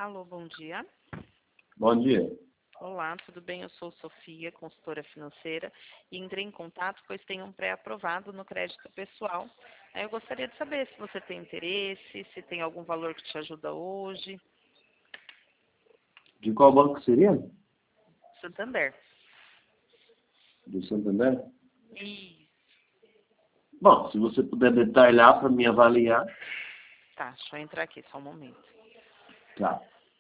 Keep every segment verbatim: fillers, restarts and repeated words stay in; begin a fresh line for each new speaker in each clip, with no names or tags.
Alô, bom dia.
Bom dia.
Olá, tudo bem? Eu sou Sofia, consultora financeira, e entrei em contato pois tenho um pré-aprovado no crédito pessoal. Aí eu gostaria de saber se você tem interesse, se tem algum valor que te ajuda hoje.
De qual banco seria?
Santander.
Do Santander?
Isso.
Bom, se você puder detalhar para me avaliar.
Tá, deixa eu entrar aqui, só um momento.
Tá.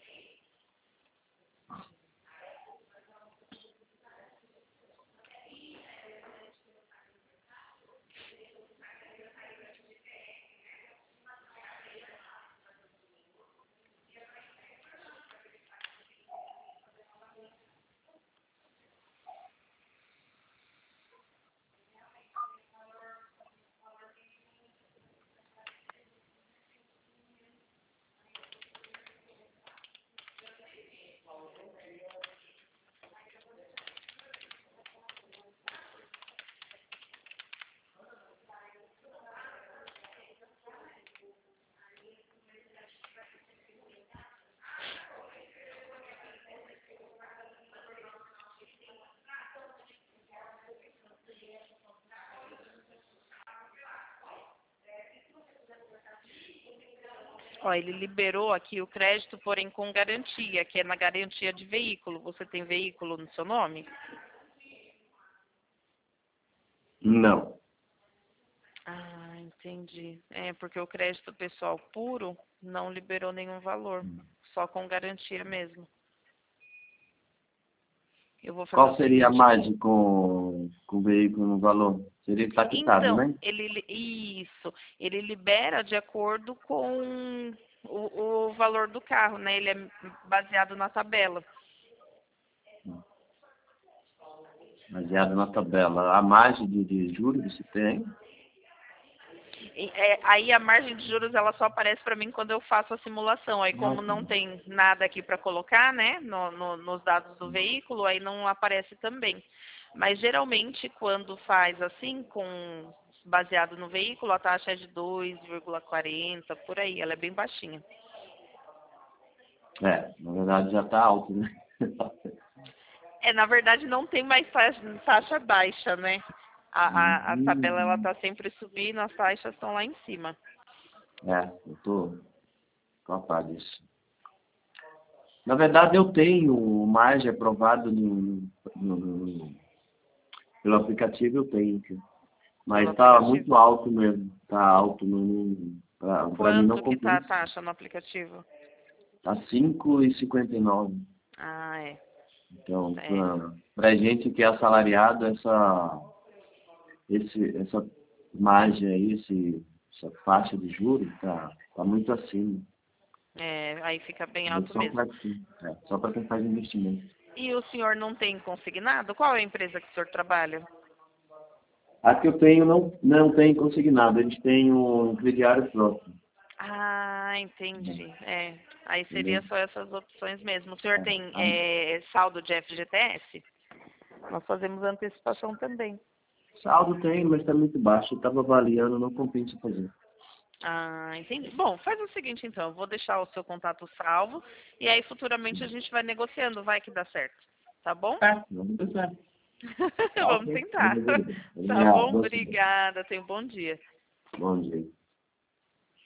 Ó, ele liberou aqui o crédito, porém com garantia, que é na garantia de veículo. Você tem veículo no seu nome?
Não.
Ah, entendi. É, porque o crédito pessoal puro não liberou nenhum valor, só com garantia mesmo. Eu vou fazer
Qual
o
seria a
seguinte.
margem com, com o veículo no valor? Seria impactado,
Então,
né?
ele isso, ele libera de acordo com o, o valor do carro, né? Ele é baseado na tabela.
Baseado na tabela. A margem de, de juros você tem?
E, é, aí a margem de juros ela só aparece para mim quando eu faço a simulação. Aí como não tem nada aqui para colocar, né, no, no, nos dados do veículo, aí não aparece também. Mas geralmente quando faz assim, com baseado no veículo, a taxa é de dois vírgula quarenta, por aí, ela é bem baixinha.
É, na verdade já está alto, né?
É, na verdade não tem mais taxa, taxa baixa, né? A, a, a tabela ela tá sempre subindo, as taxas estão lá em cima.
É, eu tô com a par disso. Na verdade eu tenho margem aprovado no, no, no, pelo aplicativo, eu tenho. Mas
Pelo
está
aplicativo.
muito alto mesmo. Está alto, para mim não
Quanto que tá a
compensa.
taxa no aplicativo?
Está cinco e cinquenta e nove.
Ah, é.
Então,
É.
para a gente que é assalariado, essa, esse, essa margem aí, esse, essa faixa de juros, está tá muito acima.
É, aí fica bem
É
alto
só
mesmo.
para é, só para quem faz investimento.
E o senhor não tem consignado? Qual é a empresa que o senhor trabalha?
A que eu tenho não, não tem consignado, eles têm um crediário próprio.
Ah, entendi. É, aí seria
Entendeu?
só essas opções mesmo. O senhor
É,
tem
a-
é, saldo de F G T S? Nós fazemos antecipação também.
saldo tem, mas está muito baixo. Eu estava avaliando, não compensa fazer.
Ah, entendi. Bom, faz o seguinte então, eu vou deixar o seu contato salvo e aí futuramente a gente vai negociando, vai que dá certo. Tá bom?
Tá, vamos pensar. Tá,
Vamos
ok.
tentar.
Beleza.
Tá
Obrigado.
bom?
Bom dia.
Obrigada. Tenha um bom dia.
Bom dia.